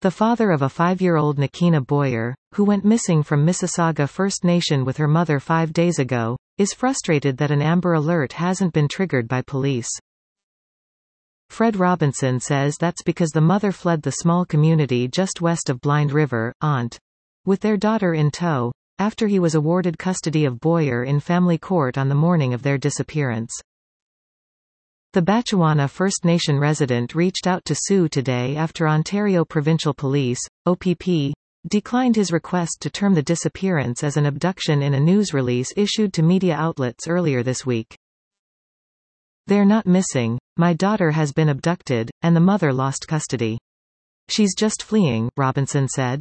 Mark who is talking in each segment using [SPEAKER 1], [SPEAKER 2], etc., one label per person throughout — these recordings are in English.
[SPEAKER 1] The father of a 5-year-old Nakina Boyer, who went missing from Mississauga First Nation with her mother 5 days ago, is frustrated that an Amber Alert hasn't been triggered by police. Fred Robinson says that's because the mother fled the small community just west of Blind River, with their daughter in tow, after he was awarded custody of Boyer in family court on the morning of their disappearance. The Batchewana First Nation resident reached out to Sue today after Ontario Provincial Police, OPP, declined his request to term the disappearance as an abduction in a news release issued to media outlets earlier this week. "They're not missing. My daughter has been abducted, and the mother lost custody. She's just fleeing," Robinson said.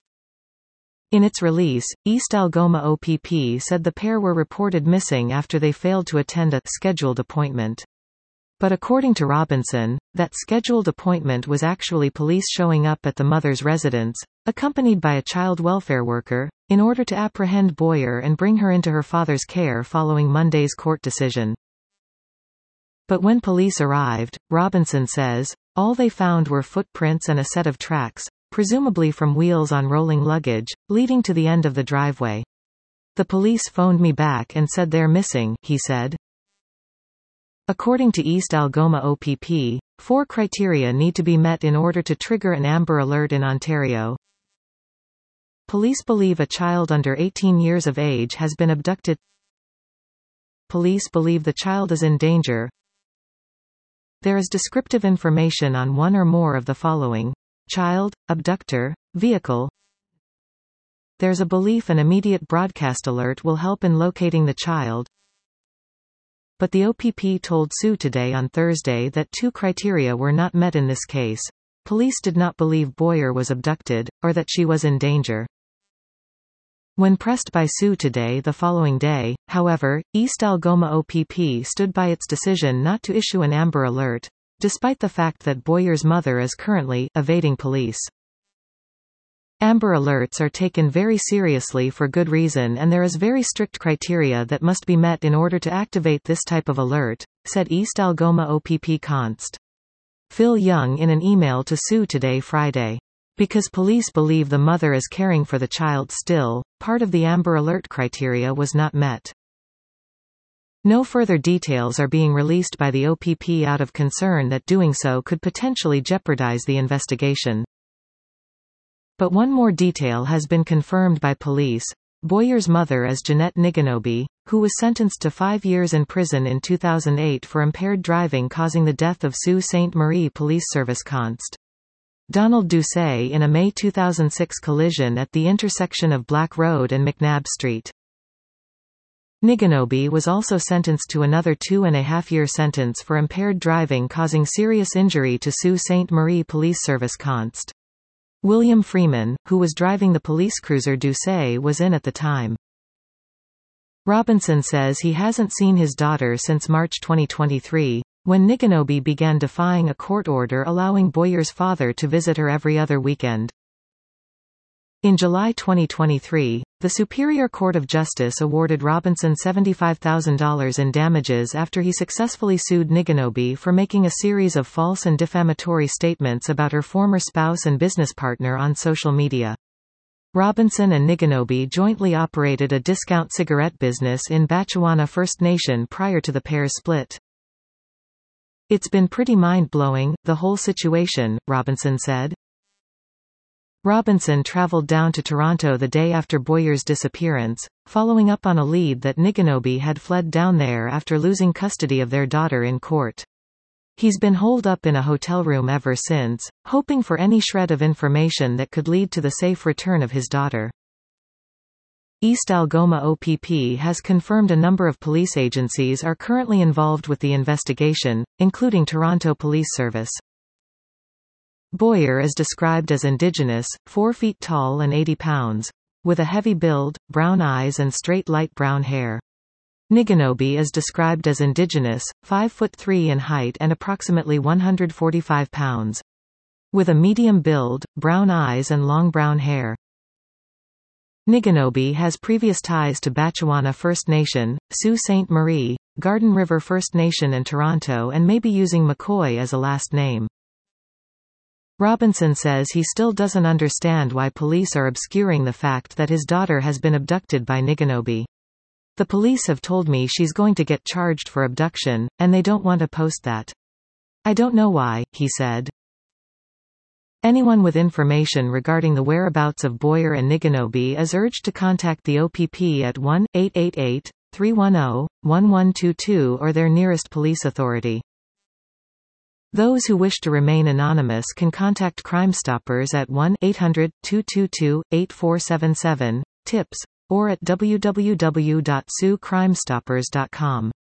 [SPEAKER 1] In its release, East Algoma OPP said the pair were reported missing after they failed to attend a scheduled appointment. But according to Robinson, that scheduled appointment was actually police showing up at the mother's residence, accompanied by a child welfare worker, in order to apprehend Boyer and bring her into her father's care following Monday's court decision. But when police arrived, Robinson says, all they found were footprints and a set of tracks, presumably from wheels on rolling luggage, leading to the end of the driveway. "The police phoned me back and said they're missing," he said. According to East Algoma OPP, 4 criteria need to be met in order to trigger an Amber Alert in Ontario. Police believe a child under 18 years of age has been abducted. Police believe the child is in danger. There is descriptive information on one or more of the following: child, abductor, vehicle. There's a belief an immediate broadcast alert will help in locating the child. But the OPP told Sue today on Thursday that 2 criteria were not met in this case. Police did not believe Boyer was abducted, or that she was in danger. When pressed by Sue today the following day, however, East Algoma OPP stood by its decision not to issue an Amber Alert, despite the fact that Boyer's mother is currently evading police. Amber Alerts are taken very seriously for good reason, and there is very strict criteria that must be met in order to activate this type of alert, said East Algoma OPP Const. Phil Young in an email to Sue today Friday. Because police believe the mother is caring for the child still, part of the Amber Alert criteria was not met. No further details are being released by the OPP out of concern that doing so could potentially jeopardize the investigation. But one more detail has been confirmed by police. Boyer's mother is Jeanette Niganobi, who was sentenced to 5 years in prison in 2008 for impaired driving causing the death of Sault Ste. Marie Police Service Const. Donald Doucet in a May 2006 collision at the intersection of Black Road and McNabb Street. Niganobi was also sentenced to another 2.5-year sentence for impaired driving causing serious injury to Sault Ste. Marie Police Service Const. William Freeman, who was driving the police cruiser Doucet was in at the time. Robinson says he hasn't seen his daughter since March 2023, when Niganobi began defying a court order allowing Boyer's father to visit her every other weekend. In July 2023, the Superior Court of Justice awarded Robinson $75,000 in damages after he successfully sued Niganobi for making a series of false and defamatory statements about her former spouse and business partner on social media. Robinson and Niganobi jointly operated a discount cigarette business in Batchewana First Nation prior to the pair's split. "It's been pretty mind-blowing, the whole situation," Robinson said. Robinson traveled down to Toronto the day after Boyer's disappearance, following up on a lead that Niganobi had fled down there after losing custody of their daughter in court. He's been holed up in a hotel room ever since, hoping for any shred of information that could lead to the safe return of his daughter. East Algoma OPP has confirmed a number of police agencies are currently involved with the investigation, including Toronto Police Service. Boyer is described as Indigenous, 4 feet tall and 80 pounds. With a heavy build, brown eyes and straight light brown hair. Niganobi is described as Indigenous, 5'3" in height and approximately 145 pounds. With a medium build, brown eyes and long brown hair. Niganobi has previous ties to Batchewana First Nation, Sault Ste. Marie, Garden River First Nation and Toronto and may be using McCoy as a last name. Robinson says he still doesn't understand why police are obscuring the fact that his daughter has been abducted by Niganobi. The police have told me she's going to get charged for abduction, and they don't want to post that. I don't know why, he said. Anyone with information regarding the whereabouts of Boyer and Niganobi is urged to contact the OPP at 1-888-310-1122 or their nearest police authority. Those who wish to remain anonymous can contact Crime Stoppers at 1-800-222-8477, tips, or at www.suecrimestoppers.com.